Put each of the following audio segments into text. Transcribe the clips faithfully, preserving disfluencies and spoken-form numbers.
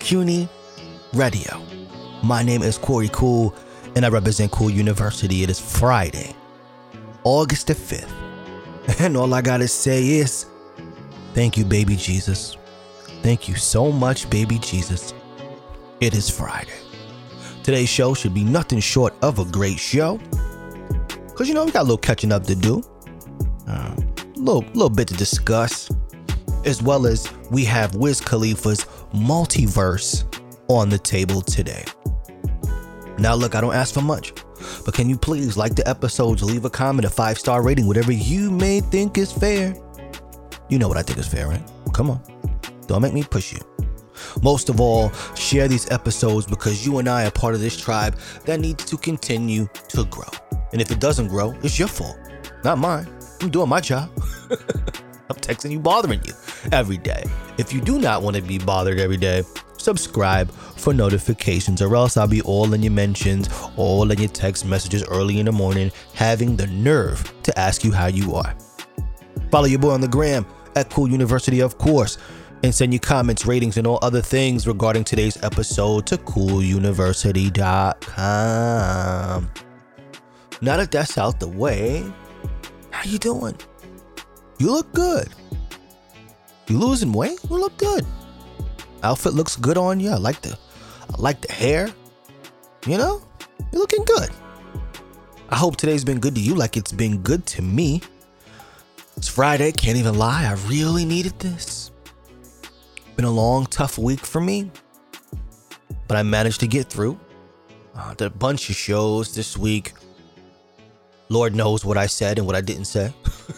CUNY Radio. My name is Corey Cool, and I represent Cool University. It is Friday, August the fifth. And all I gotta say is, thank you, baby Jesus. Thank you so much, baby Jesus. It is Friday. Today's show should be nothing short of a great show. Because, you know, we got a little catching up to do. A uh, little, little bit to discuss. As well as we have Wiz Khalifa's multiverse on the table today. Now, look, I don't ask for much. But can you please like the episodes, leave a comment, a five-star rating, whatever you may think is fair. You know what I think is fair, right? Come on. Don't make me push you. Most of all, share these episodes because you and I are part of this tribe that needs to continue to grow. And if it doesn't grow, it's your fault, not mine. I'm doing my job. I'm texting you, bothering you every day. If you do not want to be bothered every day, subscribe for notifications, or else I'll be all in your mentions, all in your text messages early in the morning, having the nerve to ask you how you are. Follow your boy on the gram at Cool University, of course, and send your comments, ratings, and all other things regarding today's episode to cool university dot com. Now that that's out the way, how you doing? You look good. You losing weight? You look good. Outfit looks good on you. I like the, I like the hair. You know, you're looking good. I hope today's been good to you like it's been good to me. It's Friday, can't even lie. I really needed this. Been a long, tough week for me, but I managed to get through. Uh, did a bunch of shows this week. Lord knows what I said and what I didn't say.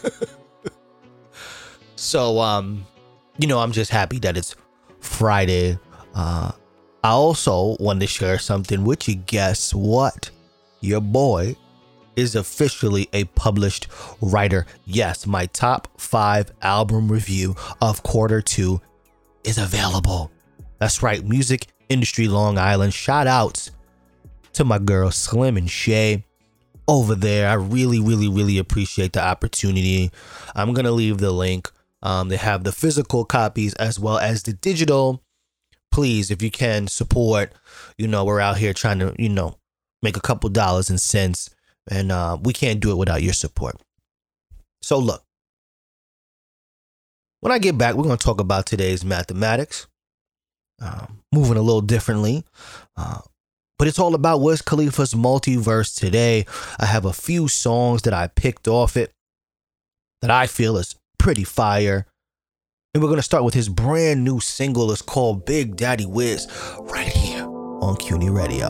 So, um, you know, I'm just happy that it's Friday. Uh, I also wanted to share something with you. Guess what? Your boy is officially a published writer. Yes, my top five album review of quarter two is available. That's right, Music Industry Long Island. Shout outs to my girl Slim and Shay over there. I really, really, really appreciate the opportunity. I'm gonna leave the link. Um, they have the physical copies as well as the digital. Please, if you can, support. You know, we're out here trying to, you know, make a couple dollars and cents, and uh, we can't do it without your support. So look, when I get back, we're going to talk about today's mathematics, um, moving a little differently, uh, but it's all about Wiz Khalifa's multiverse today. I have a few songs that I picked off it that I feel is pretty fire, and we're going to start with his brand new single. It's called Big Daddy Wiz, right here on CUNY Radio.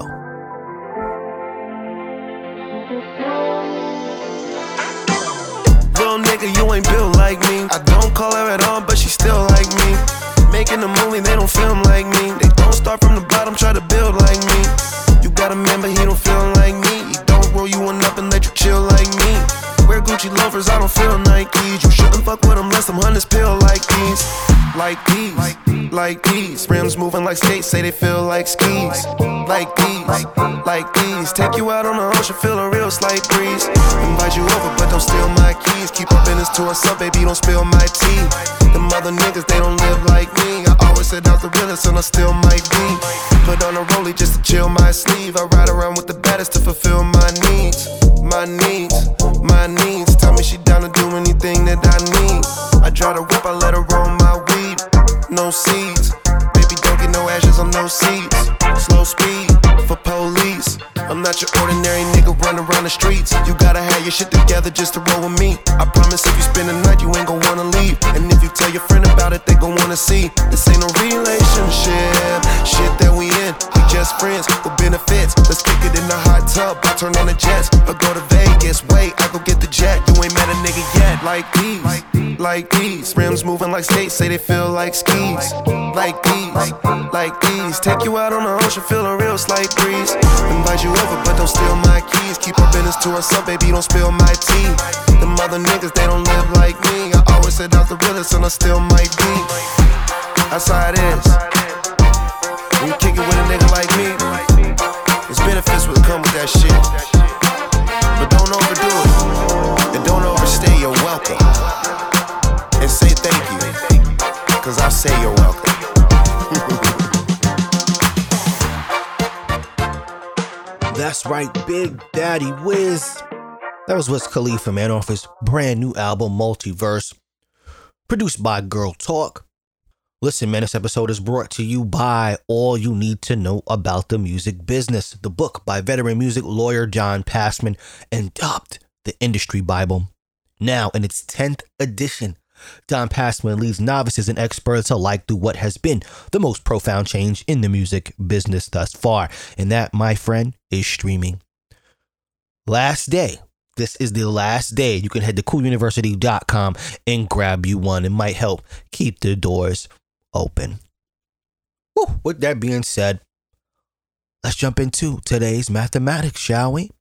Nigga, you ain't built like me. I don't call her at all, but she still like me. Making a movie, they don't film like me. They don't start from the bottom, try to build like me. You got a man, but he don't feel like me. He don't roll you one up and let you chill like me. Wear Gucci loafers, I don't feel Nikes. You shouldn't fuck with them unless them hunters peel like these. Like these, like these. Rims moving like skates, say they feel like skis. Like these, like these. Take you out on the ocean, feel a real slight breeze. Invite you over, but don't steal my keys. Keep up business to us up, baby, don't spill my tea. Them other niggas, they don't live like me. I always said I was the realest, and I still might be. Put on a rollie just to chill my sleeve. I ride around with the baddest to fulfill my needs. My needs, my needs. Tell me she down to do anything that I need. I try to whip, I let her roll my weed. No seeds, baby, don't get no ashes on no seeds. Slow speed for police. I'm not your ordinary nigga running around the streets. You gotta have your shit together just to roll with me. I promise if you spend the night, you ain't gon' wanna leave. And if you tell your friend about it, they gon' wanna see. This ain't no relationship, shit that we in. We just friends with benefits. Let's kick it in the hot tub. I turn on the jets, or go to Vegas. Wait, I go get the jet. You ain't met a nigga yet. Like these, like these. Rims moving like skates, say they feel like skis. Like these, like these. Take you out on the ocean, feel a real slight breeze. Invite you over, but don't steal my keys. Keep our business to ourselves, baby, don't spill my tea. Them other niggas, they don't live like me. I always said I was the realest, and I still might be. That's how it is. When you kick it with a nigga like me, there's benefits will come with that shit. But don't overdo it, and don't overstay your welcome. And say thank you, cause I say you're welcome. That's right, Big Daddy Wiz. That was Wiz Khalifa, man, off his brand new album, Multiverse, produced by Girl Talk. Listen, man, this episode is brought to you by All You Need to Know About the Music Business, the book by veteran music lawyer John Passman, and dubbed the Industry Bible. Now, in its tenth edition, John Passman leads novices and experts alike through what has been the most profound change in the music business thus far. And that, my friend, is streaming. Last day. This is the last day. You can head to cool university dot com and grab you one. It might help keep the doors open. Woo, with that being said, let's jump into today's mathematics, shall we?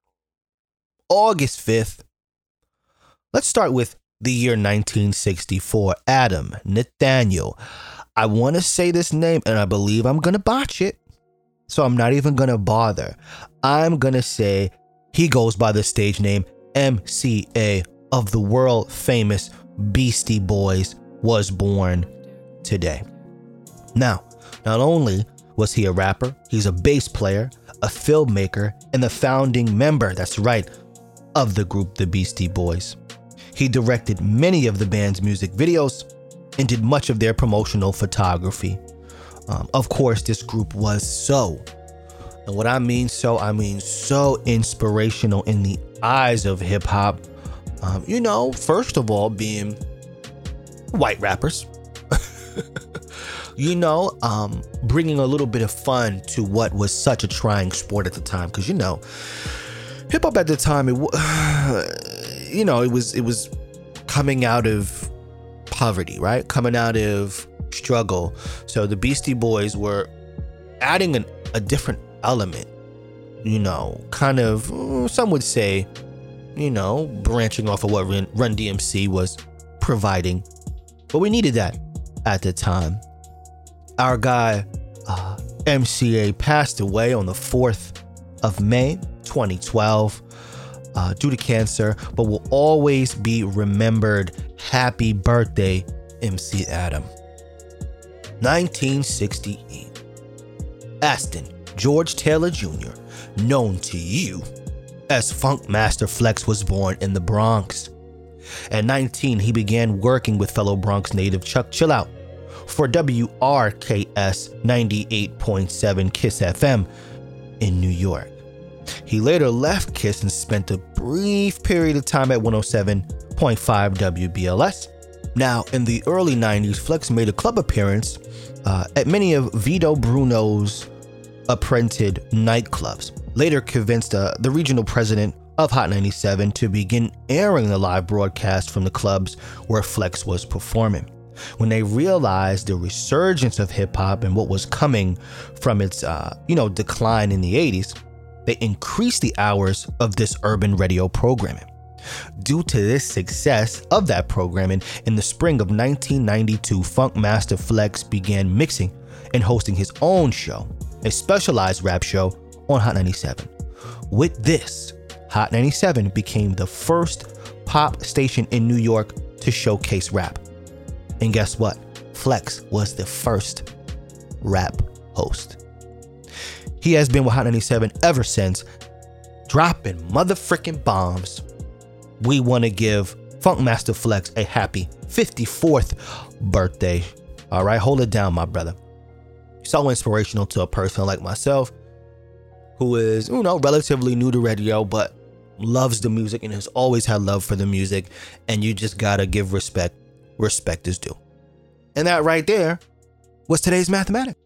August fifth. Let's start with the year nineteen sixty-four. Adam Nathaniel. I want to say this name and I believe I'm going to botch it. So I'm not even going to bother. I'm going to say he goes by the stage name M C A of the world famous Beastie Boys, was born today. Now, not only was he a rapper, he's a bass player, a filmmaker, and the founding member, that's right, of the group The Beastie Boys. He directed many of the band's music videos and did much of their promotional photography. Um, of course, this group was so, and what I mean so, I mean so inspirational in the eyes of hip hop. Um, you know, first of all, being white rappers. You know, um, bringing a little bit of fun to what was such a trying sport at the time. Because, you know, hip hop at the time, it, you know, it was it was coming out of poverty, right? Coming out of struggle. So the Beastie Boys were adding an, a different element, you know, kind of, some would say, you know, branching off of what Run D M C was providing. But we needed that at the time. Our guy, uh, M C A, passed away on the fourth of May, twenty twelve, uh, due to cancer, but will always be remembered. Happy birthday, M C Adam. nineteen sixty-eight. Aston George Taylor Junior, known to you as Funk Master Flex, was born in the Bronx. At nineteen, he began working with fellow Bronx native Chuck Chillout for W R K S ninety-eight point seven KISS F M in New York. He later left KISS and spent a brief period of time at one oh seven point five W B L S. Now, in the early nineties, Flex made a club appearance uh, at many of Vito Bruno's apprented nightclubs. Later convinced uh, the regional president of Hot ninety-seven to begin airing the live broadcast from the clubs where Flex was performing. When they realized the resurgence of hip-hop and what was coming from its, uh, you know, decline in the eighties, they increased the hours of this urban radio programming. Due to this success of that programming, in the spring of nineteen ninety-two, Funk Master Flex began mixing and hosting his own show, a specialized rap show on Hot ninety-seven. With this, Hot ninety-seven became the first pop station in New York to showcase rap. And guess what? Flex was the first rap host. He has been with Hot ninety-seven ever since, dropping motherfucking bombs. We want to give Funk Master Flex a happy fifty-fourth birthday. All right, hold it down, my brother. So inspirational to a person like myself who is, you know, relatively new to radio, but loves the music and has always had love for the music. And you just gotta give respect. Respect is due. And that right there was today's mathematics.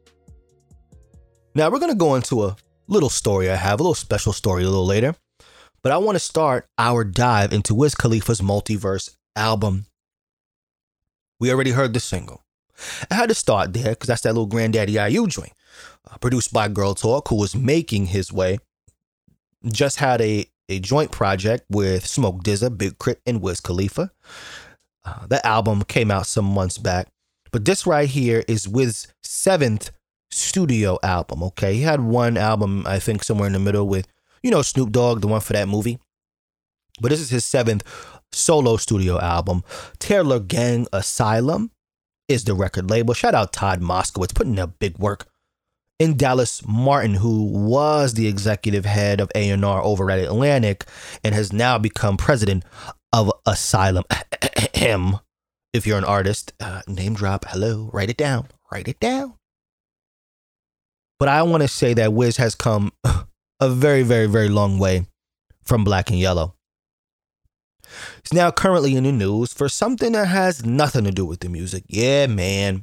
Now we're going to go into a little story I have, a little special story a little later. But I want to start our dive into Wiz Khalifa's Multiverse album. We already heard the single. I had to start there because that's that little Granddaddy I U joint. Uh, produced by Girl Talk, who was making his way. Just had a, a joint project with Smoke D Z A, Big Crit, and Wiz Khalifa. Uh, that album came out some months back. But this right here is Wiz's seventh studio album, okay? He had one album, I think, somewhere in the middle with, you know, Snoop Dogg, the one for that movie. But this is his seventh solo studio album. Taylor Gang Asylum is the record label. Shout out Todd Moskowitz, putting in big work and Dallas Martin, who was the executive head of A and R over at Atlantic and has now become president of Asylum. If you're an artist, uh, name drop, hello, write it down, write it down. But I want to say that Wiz has come a very, very, very long way from Black and Yellow. He's now currently in the news for something that has nothing to do with the music. Yeah, man.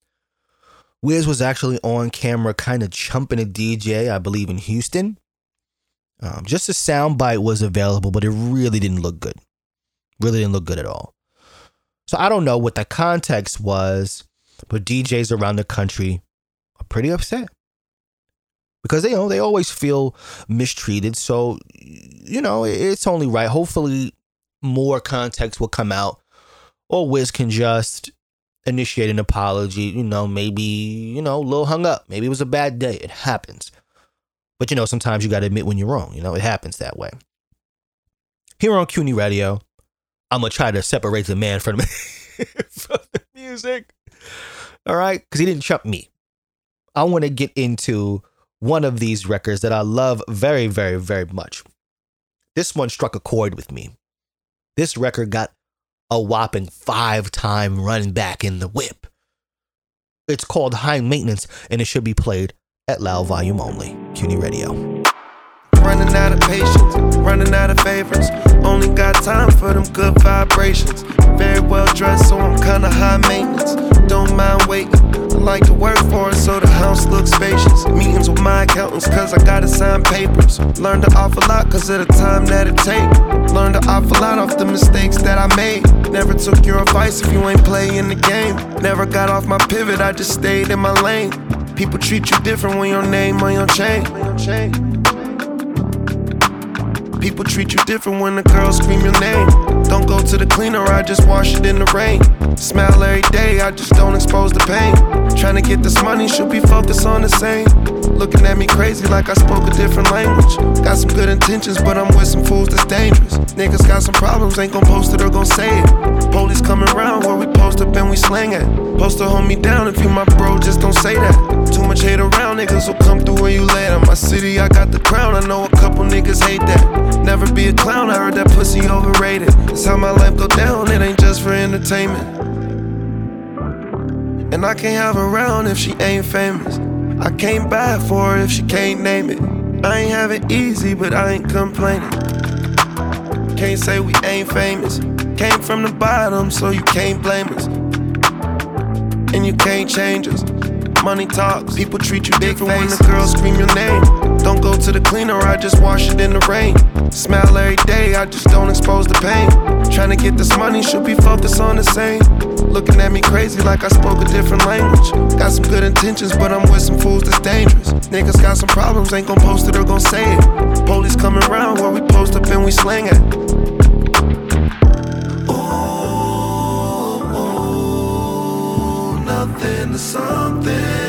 Wiz was actually on camera kind of chumping a D J, I believe, in Houston. Um, just a soundbite was available, but it really didn't look good. Really didn't look good at all. So I don't know what the context was, but D Js around the country are pretty upset. Because they, you know, they always feel mistreated. So, you know, it's only right. Hopefully more context will come out, or Wiz can just initiate an apology. You know, maybe, you know, a little hung up. Maybe it was a bad day. It happens. But, you know, sometimes you got to admit when you're wrong. You know, it happens that way. Here on CUNY Radio, I'm going to try to separate the man from the, from the music. All right? Because he didn't chump me. I want to get into one of these records that I love very, very, very much. This one struck a chord with me. This record got a whopping five-time run back in the whip. It's called High Maintenance, and it should be played at loud volume only. CUNY Radio. Running out of patience, running out of favors. Only got time for them good vibrations. Very well dressed, so I'm kinda high maintenance. Don't mind waiting, I like to work for it, so the house looks spacious. Meetings with my accountants, cause I gotta sign papers. Learned an awful lot, cause of the time that it take. Learned an awful lot off the mistakes that I made. Never took your advice if you ain't playing the game. Never got off my pivot, I just stayed in my lane. People treat you different when your name on your chain. People treat you different when the girls scream your name. Don't go to the cleaner, I just wash it in the rain. Smile every day, I just don't expose the pain. Tryna get this money, should be focused on the same. Looking at me crazy like I spoke a different language. Got some good intentions, but I'm with some fools that's dangerous. Niggas got some problems, ain't gon' post it or gon' say it. Police coming around where we post up and we slang at. Post to hold me down if you my bro, just don't say that. Too much hate around, niggas will come through where you lay. In my city, I got the crown, I know a couple niggas hate that. Never be a clown, I heard that pussy overrated. It's how my life go down, it ain't just for entertainment. And I can't have her around if she ain't famous. I can't buy for her if she can't name it. I ain't have it easy, but I ain't complaining. Can't say we ain't famous. Came from the bottom, so you can't blame us. And you can't change us. Money talks, people treat you different when the girls scream your name. Don't go to the cleaner, I just wash it in the rain. Smile every day, I just don't expose the pain. Tryna get this money, should be focused on the same. Looking at me crazy like I spoke a different language. Got some good intentions, but I'm with some fools that's dangerous. Niggas got some problems, ain't gon' post it or gon' say it. Police coming around where we post up and we slang it. Ooh, ooh, nothing to something.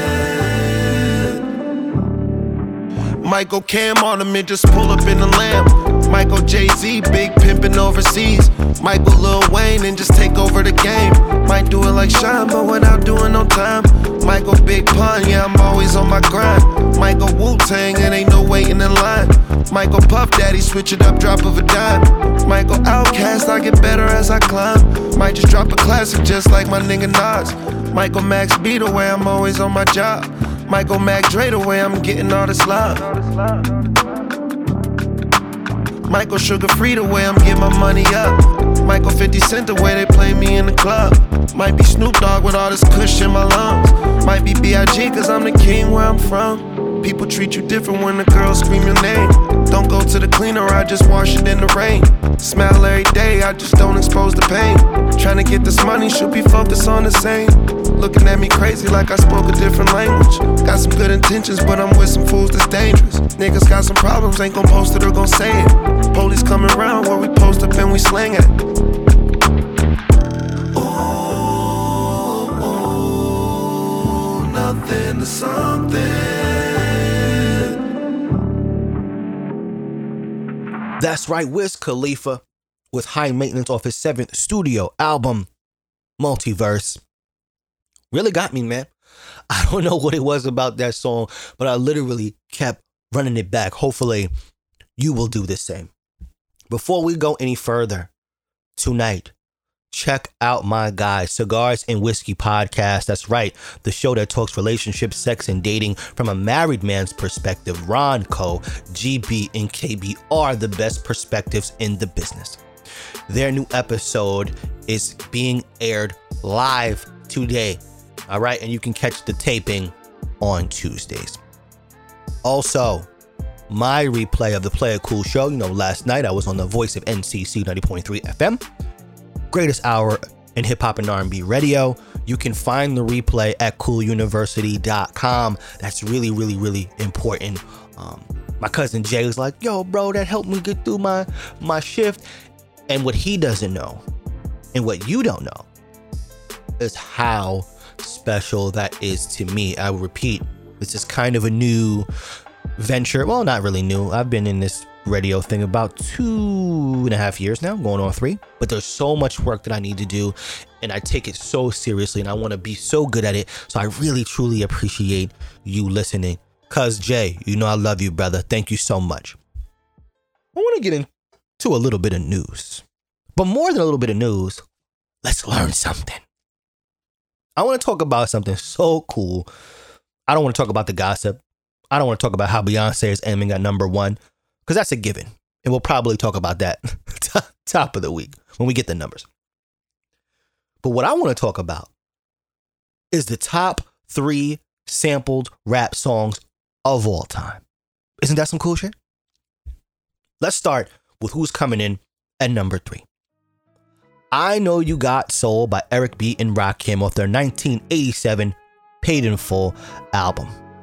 Michael Cam on him and just pull up in the Lamb. Michael Jay-Z, big pimpin' overseas. Michael Lil Wayne and just take over the game. Might do it like Sean, but without doing no time. Michael Big Pun, yeah, I'm always on my grind. Michael Wu-Tang, and ain't no waiting in line. Michael Puff Daddy, switch it up, drop of a dime. Michael Outcast, I get better as I climb. Might just drop a classic just like my nigga Nas. Michael Max B, the way I'm always on my job. Michael Mac Dre, the way I'm getting all this love. Michael Sugar Free, the way I'm getting my money up. Michael fifty Cent, the way they play me in the club. Might be Snoop Dogg with all this kush in my lungs. Might be B I G cause I'm the king where I'm from. People treat you different when the girls scream your name. Don't go to the cleaner, I just wash it in the rain. Smile every day, I just don't expose the pain. Tryna get this money, should be focused on the same. Looking at me crazy like I spoke a different language. Got some good intentions, but I'm with some fools that's dangerous. Niggas got some problems, ain't gon' post it or gon' say it. Police coming around where we post up and we slang it. Ooh, ooh, nothing to something. That's right, Wiz Khalifa with High Maintenance off his seventh studio album, Multiverse. Really got me, man. I don't know what it was about that song, but I literally kept running it back. Hopefully, you will do the same. Before we go any further, tonight, check out my guy, Cigars and Whiskey Podcast. That's right, the show that talks relationships, sex, and dating from a married man's perspective. Ron Co, G B, and K B are the best perspectives in the business. Their new episode is being aired live today. All right, and you can catch the taping on Tuesdays. Also, my replay of the Play It Cool show. You know, last night I was on the voice of N C C ninety point three F M. Greatest hour in hip hop and R and B radio. You can find the replay at cool university dot com. That's really, really, really important. Um, my cousin Jay was like, yo, bro, that helped me get through my, my shift. And what he doesn't know, and what you don't know, is how special that is to me. I will repeat, this is kind of a new venture. Well, not really new. I've been in this radio thing about two and a half years now, going on three. But there's so much work that I need to do, and I take it so seriously, and I want to be so good at it. So I really, truly appreciate you listening. Cuz Jay, you know I love you, brother. Thank you so much. I want to get into a little bit of news. But more than a little bit of news, let's learn something. I want to talk about something so cool. I don't want to talk about the gossip. I don't want to talk about how Beyonce is aiming at number one, because that's a given. And we'll probably talk about that top of the week when we get the numbers. But what I want to talk about is the top three sampled rap songs of all time. Isn't that some cool shit? Let's start with who's coming in at number three. I Know You Got Soul by Eric B. and Rakim off their nineteen eighty-seven Paid in Full album.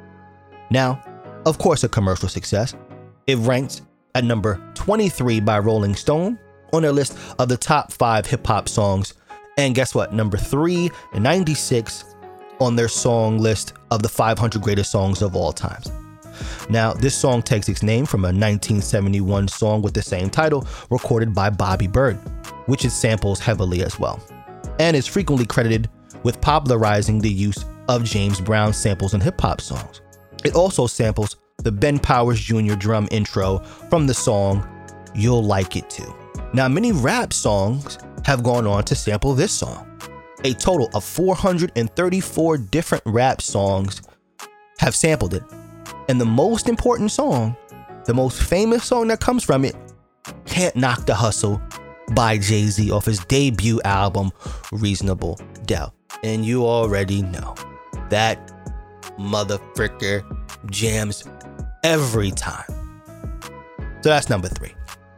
Now, of course, a commercial success. It ranks at number twenty-three by Rolling Stone on their list of the top five hip hop songs. And guess what? Number three and ninety-six on their song list of the five hundred greatest songs of all time. Now, this song takes its name from a nineteen seventy-one song with the same title recorded by Bobby Byrd, which it samples heavily as well, and is frequently credited with popularizing the use of James Brown samples in hip-hop songs. It also samples the Ben Powers Junior drum intro from the song You'll Like It Too. Now, many rap songs have gone on to sample this song. A total of four hundred thirty-four different rap songs have sampled it. And the most important song, the most famous song that comes from it, Can't Knock the Hustle by Jay-Z off his debut album, Reasonable Doubt. And you already know that motherfricker jams every time. So that's number three.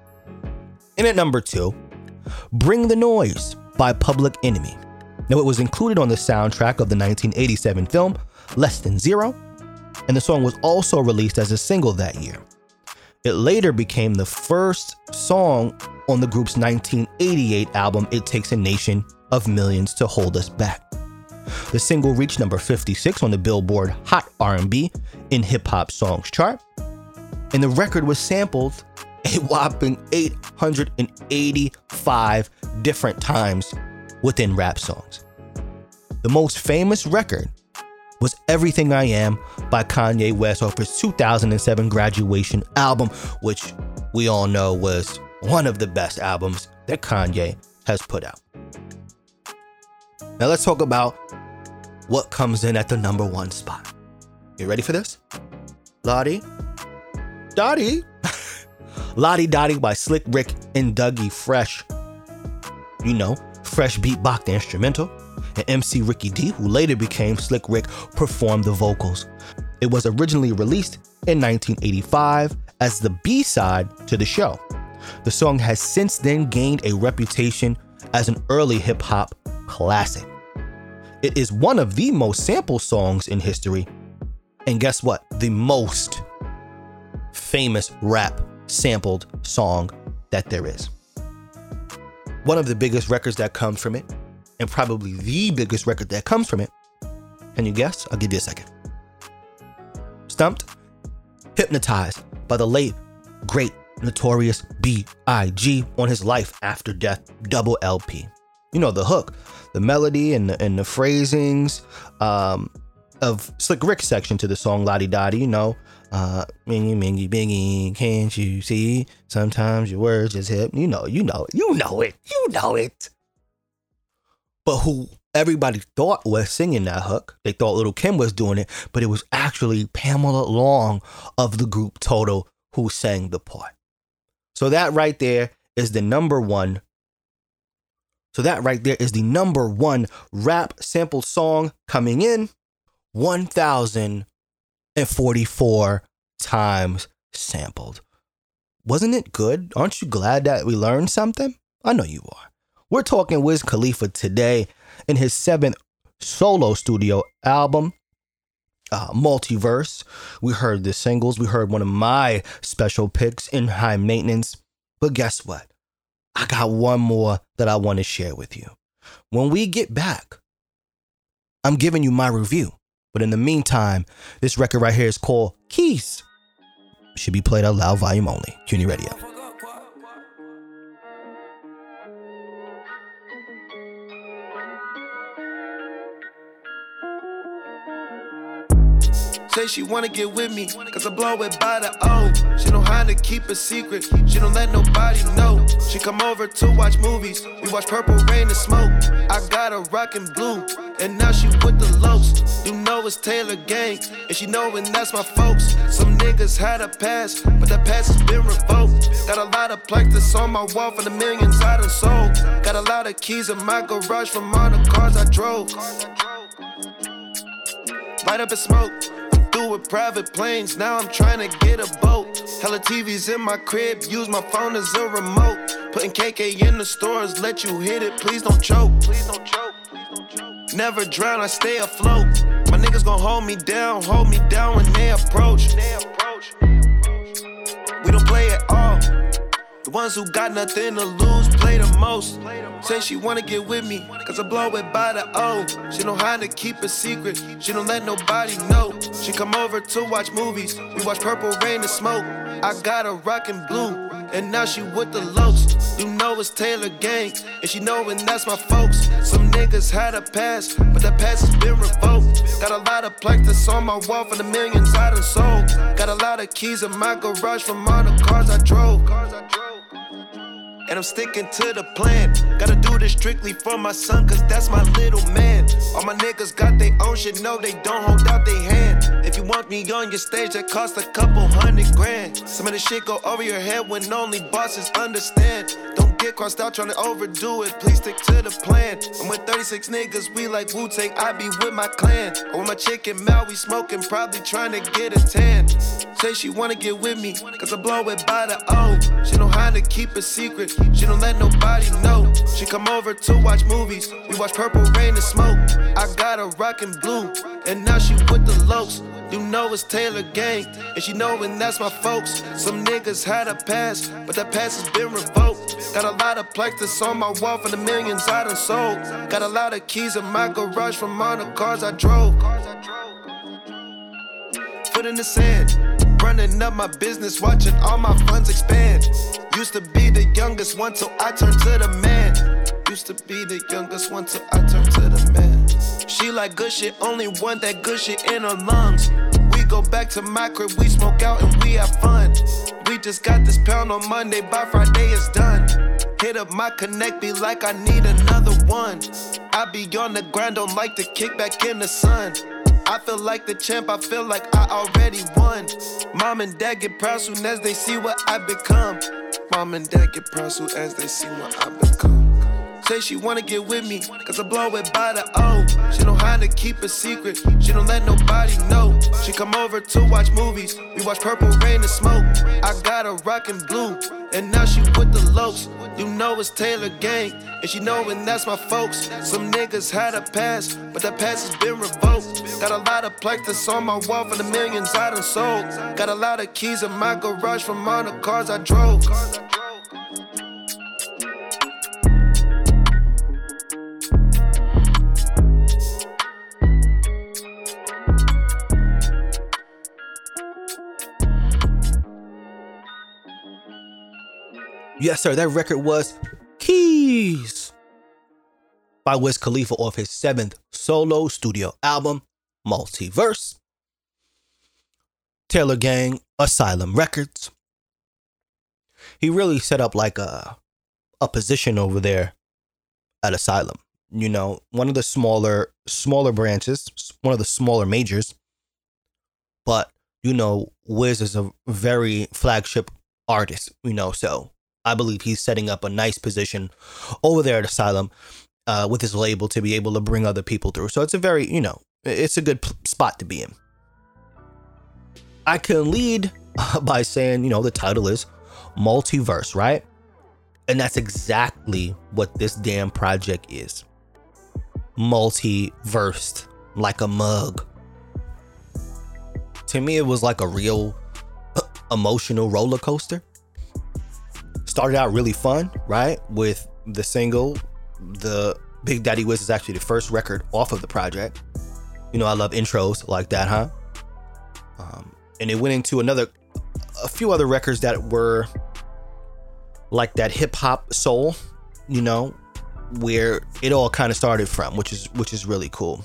And at number two, Bring the Noise by Public Enemy. Now, it was included on the soundtrack of the nineteen eighty-seven film Less Than Zero, and the song was also released as a single that year. It later became the first song on the group's nineteen eighty-eight album, It Takes a Nation of Millions to Hold Us Back. The single reached number fifty-six on the Billboard Hot R and B in Hip Hop Songs chart, and the record was sampled a whopping eight hundred eighty-five different times within rap songs. The most famous record was Everything I Am by Kanye West off his two thousand seven Graduation album, which we all know was one of the best albums that Kanye has put out. Now let's talk about what comes in at the number one spot. You ready for this? Lottie Dottie. Lottie Dottie by Slick Rick and Dougie Fresh. You know, Fresh beatboxed the instrumental, and M C Ricky D, who later became Slick Rick, performed the vocals. It was originally released in nineteen eighty-five as the B-side to the show. The song has since then gained a reputation as an early hip-hop classic. It is one of the most sampled songs in history, and guess what? The most famous rap sampled song that there is. One of the biggest records that comes from it, and probably the biggest record that comes from it. Can you guess? I'll give you a second. Stumped? Hypnotized by the late, great, notorious B I G on his Life After Death double L P. You know, the hook, the melody and the, and the phrasings, um, of Slick Rick's section to the song Lottie Dottie, you know. Uh, Mingy, Mingy, Bingy, can't you see? Sometimes your words just hit. You know, you know, you know it. You know it. But who everybody thought was singing that hook, they thought Lil' Kim was doing it, but it was actually Pamela Long of the group Total who sang the part. So that right there is the number one. So that right there is the number one rap sample song coming in one thousand forty-four times sampled. Wasn't it good? Aren't you glad that we learned something? I know you are. We're talking Wiz Khalifa today in his seventh solo studio album, uh, Multiverse. We heard the singles. We heard one of my special picks, In High Maintenance. But guess what? I got one more that I want to share with you. When we get back, I'm giving you my review. But in the meantime, this record right here is called Keys. Should be played out loud, volume only. CUNY Radio. Say she wanna get with me, cause I blow it by the O. She know how to keep a secret, she don't let nobody know. She come over to watch movies, we watch Purple Rain and Smoke. I got her rockin' blue, and now she with the lows. You know it's Taylor Gang, and she knowin' that's my folks. Some niggas had a pass, but that pass has been revoked. Got a lot of plaques that's on my wall for the millions I done sold. Got a lot of keys in my garage from all the cars I drove. Light up and smoke, with private planes, now I'm trying to get a boat. Hella T Vs in my crib, use my phone as a remote. Putting K K in the stores, let you hit it, please don't choke. Please don't choke. Never drown, I stay afloat. My niggas gon' hold me down, hold me down when they approach. We don't play at all. The ones who got nothing to lose play the most. Say she wanna get with me, cause I blow it by the O. She know how to keep a secret, she don't let nobody know. She come over to watch movies, we watch Purple Rain and Smoke. I got her rockin' blue, and now she with the lows. You know it's Taylor Gang, and she knowin' that's my folks. Some niggas had a pass, but that pass has been revoked. Got a lot of plaques that's on my wall for the millions I done sold. Got a lot of keys in my garage from all the cars I drove. And I'm sticking to the plan. Gotta do this strictly for my son, cause that's my little man. All my niggas got their own shit, no, they don't hold out their hand. If you want me on your stage, that cost a couple hundred grand. Some of the shit go over your head when only bosses understand. Don't get crossed out trying to overdo it, please stick to the plan. I'm with thirty-six niggas, we like Wu-Tang, I be with my clan. Or with my chicken Mal, we smoking, probably trying to get a tan. Say she wanna get with me, cause I blow it by the O. She know how to keep a secret, she don't let nobody know. She come over to watch movies, we watch Purple Rain and Smoke. I got her rockin' blue, and now she with the lows. You know it's Taylor Gang, and she knowin' that's my folks. Some niggas had a pass, but that pass has been revoked. Got a lot of plaques that's on my wall for the millions I done sold. Got a lot of keys in my garage from all the cars I drove. Foot in the sand, running up my business, watching all my funds expand. Used to be the youngest one till I turned to the man. Used to be the youngest one till I turned to the man. She like good shit, only want that good shit in her lungs. We go back to my crib, we smoke out and we have fun. We just got this pound on Monday, by Friday it's done. Hit up my connect, be like I need another one. I be on the grind, don't like to kick back in the sun. I feel like the champ, I feel like I already won. Mom and dad get proud soon as they see what I become. Mom and dad get proud soon as they see what I become. Say she wanna get with me, cause I blow it by the O. She know how to keep a secret, she don't let nobody know. She come over to watch movies, we watch Purple Rain and Smoke. I got her rockin' blue, and now she with the lows. You know it's Taylor Gang, and she knowin' that's my folks. Some niggas had a pass, but that pass has been revoked. Got a lot of plaques that's on my wall for the millions I done sold. Got a lot of keys in my garage from all the cars I drove. Yes, sir, that record was Keys by Wiz Khalifa off his seventh solo studio album, Multiverse, Taylor Gang, Asylum Records. He really set up like a a position over there at Asylum. You know, one of the smaller smaller branches, one of the smaller majors. But, you know, Wiz is a very flagship artist, you know, so I believe he's setting up a nice position over there at Asylum uh, with his label to be able to bring other people through. So it's a very, you know, it's a good p- spot to be in. I can lead uh, by saying, you know, the title is Multiverse, right? And that's exactly what this damn project is. Multiversed, like a mug. To me, it was like a real emotional roller coaster. Started out really fun, right? With the single, the Big Daddy Wiz is actually the first record off of the project. You know, I love intros like that, huh? Um, and it went into another, a few other records that were like that hip hop soul, you know, where it all kind of started from, which is which is really cool.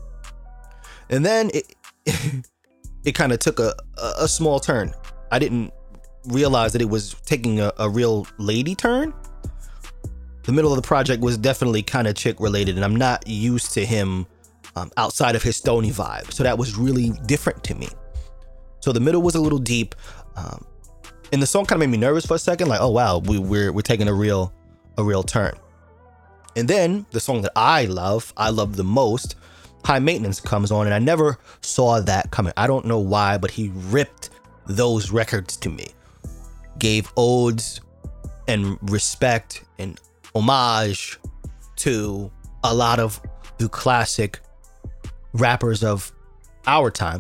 And then it it kind of took a, a a small turn. I didn't realize that it was taking a, a real lady turn. The middle of the project was definitely kind of chick related, and I'm not used to him um, outside of his Stony vibe, so that was really different to me. So the middle was a little deep, um, and the song kind of made me nervous for a second, like, oh wow, we, we're we're taking a real a real turn. And then the song that I love, I love the most, High Maintenance, comes on, and I never saw that coming. I don't know why, but he ripped those records to me. Gave odes and respect and homage to a lot of the classic rappers of our time.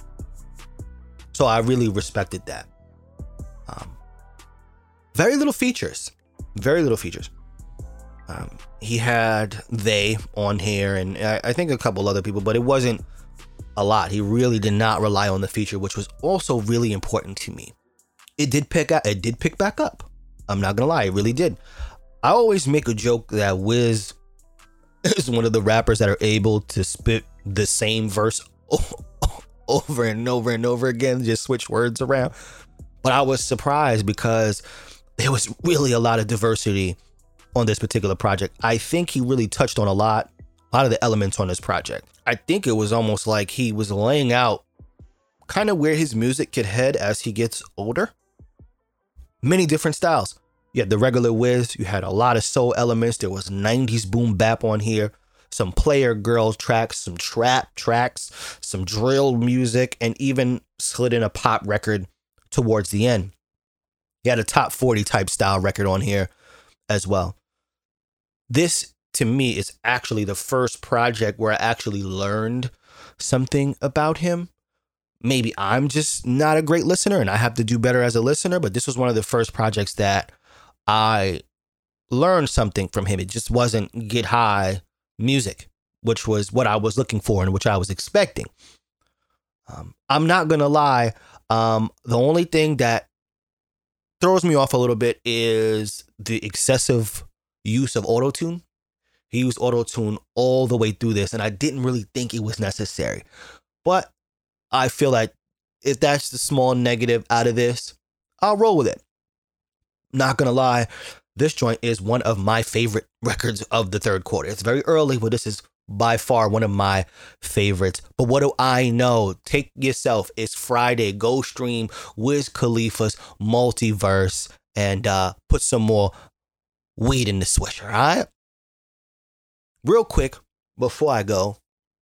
So I really respected that. Um, very little features. Very little features. Um, he had They on here, and I, I think a couple other people, but it wasn't a lot. He really did not rely on the feature, which was also really important to me. It did pick up. It did pick back up. I'm not gonna lie, it really did. I always make a joke that Wiz is one of the rappers that are able to spit the same verse over and over and over again, just switch words around. But I was surprised because there was really a lot of diversity on this particular project. I think he really touched on a lot, a lot of the elements on this project. I think it was almost like he was laying out kind of where his music could head as he gets older. Many different styles. You had the regular Wiz, you had a lot of soul elements. There was nineties boom bap on here, some Player Girl tracks, some trap tracks, some drill music, and even slid in a pop record towards the end. He had a top forty type style record on here as well. This, to me, is actually the first project where I actually learned something about him. Maybe I'm just not a great listener and I have to do better as a listener, but this was one of the first projects that I learned something from him. It just wasn't get high music, which was what I was looking for and which I was expecting. Um, I'm not going to lie. Um, the only thing that throws me off a little bit is the excessive use of auto-tune. He used auto-tune all the way through this, and I didn't really think it was necessary. But I feel like if that's the small negative out of this, I'll roll with it. Not gonna lie, this joint is one of my favorite records of the third quarter. It's very early, but this is by far one of my favorites. But what do I know? Take yourself. It's Friday. Go stream Wiz Khalifa's Multiverse and uh, put some more weed in the swisher, all right? Real quick, before I go,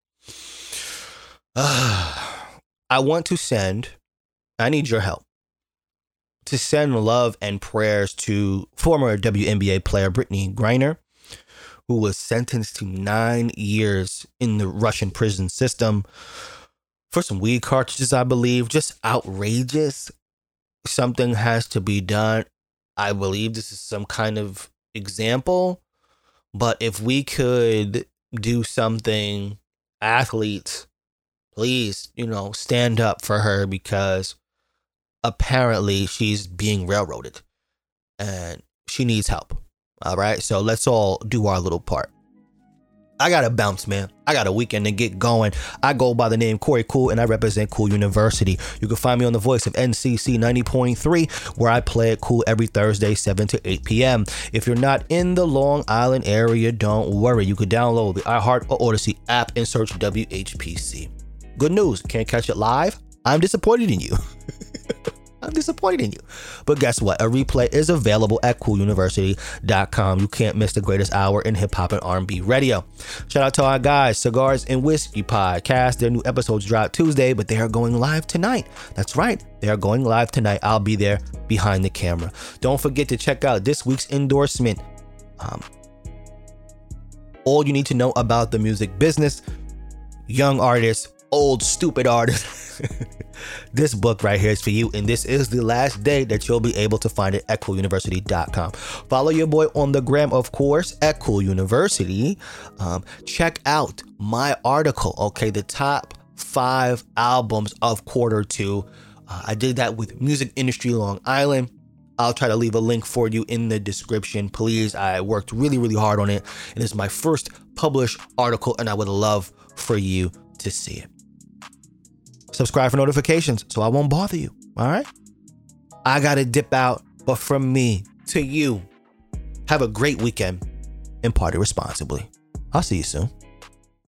uh, I want to send, I need your help, to send love and prayers to former W N B A player Brittany Griner, who was sentenced to nine years in the Russian prison system for some weed cartridges, I believe. Just outrageous. Something has to be done. I believe this is some kind of example, but if we could do something, athletes, please, you know, stand up for her, because apparently she's being railroaded and she needs help. All right. So let's all do our little part. I gotta bounce, man. I got a weekend to get going. I go by the name Corey Cool, and I represent Cool University. You can find me on the voice of N C C ninety point three, where I play it cool every Thursday, seven to eight p.m. If you're not in the Long Island area, don't worry. You can download the iHeart or Odyssey app and search W H P C. Good news, can't catch it live? I'm disappointed in you. I'm disappointed in you. But guess what? A replay is available at cool university dot com. You can't miss the greatest hour in hip hop and R and B radio. Shout out to our guys, Cigars and Whiskey Podcast. Their new episodes drop Tuesday, but they are going live tonight. That's right. They are going live tonight. I'll be there behind the camera. Don't forget to check out this week's endorsement. Um, all you need to know about the music business, young artists, old stupid artists. This book right here is for you, and this is the last day that you'll be able to find it at cool university dot com. Follow your boy on the gram, of course, at Cool University. Um, check out my article, okay, the top five albums of quarter two. Uh, I did that with Music Industry Long Island. I'll try to leave a link for you in the description, please. I worked really, really hard on it, and it's my first published article, and I would love for you to see it. Subscribe for notifications so I won't bother you, all right? I gotta dip out, but from me to you, have a great weekend and party responsibly. I'll see you soon.